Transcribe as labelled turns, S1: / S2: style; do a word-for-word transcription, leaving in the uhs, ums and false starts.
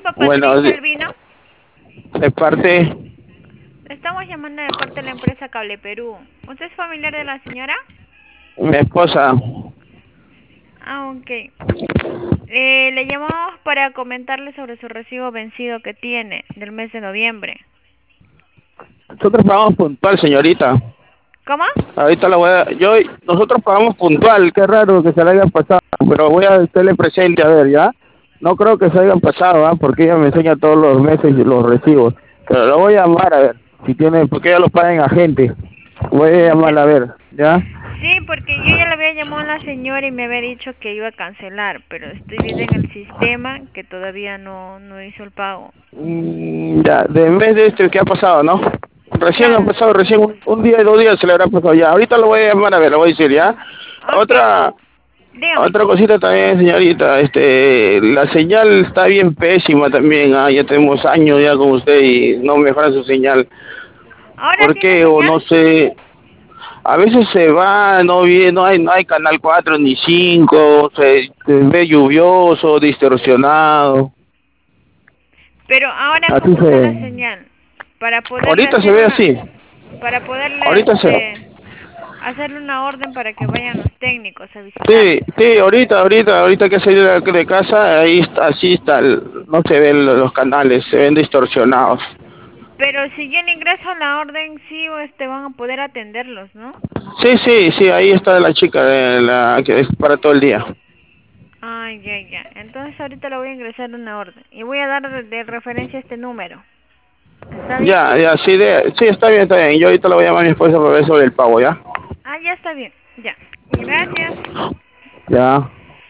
S1: Aló,
S2: Bueno,
S1: Patricia
S2: de,
S1: Albino.
S2: de parte,
S1: Le estamos llamando de parte de la empresa Cable Perú. ¿Usted es familiar de la señora?
S2: mi esposa.
S1: Ah, ok. Eh, le llamamos para comentarle sobre su recibo vencido que tiene del mes de noviembre.
S2: Nosotros pagamos puntual, señorita.
S1: ¿Cómo?
S2: Ahorita la voy a... Yo, nosotros pagamos puntual, qué raro que se le haya pasado, pero voy a hacerle presente, a ver, ¿ya? No creo que se hayan pasado, ¿ah? Porque ella me enseña todos los meses los recibos. Pero lo voy a llamar, a ver, si tiene, porque ella lo paga en agente. Voy a
S1: Ya.
S2: llamarla, a ver, ¿ya?
S1: Sí, porque yo ya le había llamado a la señora y me había dicho que iba a cancelar, pero estoy viendo en el sistema que todavía no, no hizo el pago.
S2: Mm, ya, de mes de este, ¿qué ha pasado, no? Recién ha
S1: Claro.
S2: pasado, recién un, un día y dos días se le habrá pasado ya. Ahorita lo voy a llamar, a ver, lo voy a decir, ¿ya?
S1: Ok,
S2: Otra,
S1: dígame.
S2: otra cosita también, señorita, este, la señal está bien pésima también, ah, ya tenemos años ya con usted y no mejora su señal.
S1: ¿Ahora
S2: ¿Por
S1: tiene
S2: qué? O
S1: señal?
S2: no sé, a veces se va, no viene, no hay, no hay canal cuatro ni cinco, se, se ve lluvioso, distorsionado,
S1: Pero ahora,
S2: así
S1: ¿cómo está la
S2: se,
S1: señal? Para poderle
S2: ahorita se
S1: hacer
S2: ve
S1: una,
S2: así,
S1: para poderle,
S2: ahorita se,
S1: este, hacerle una orden para que vayan los técnicos a
S2: sí,
S1: visitarlo.
S2: sí, ahorita, ahorita, ahorita que salí de, de casa, ahí está, así está, el- no se ven los los canales, se ven distorsionados.
S1: Pero si yo le ingreso a la orden, sí, o este, van a poder atenderlos, ¿no?
S2: Sí, sí, sí, ahí está la chica de la que es para todo el día.
S1: Ay, ya, ya. Entonces ahorita le voy a ingresar una orden. Y voy a dar de, de referencia este número. ¿Está bien?
S2: Ya, ya, sí, de, sí, está bien, está bien. Yo ahorita le voy a llamar a mi esposa para ver sobre el pago, ¿ya?
S1: Ah, ya está bien. Ya. Gracias.
S2: Ya.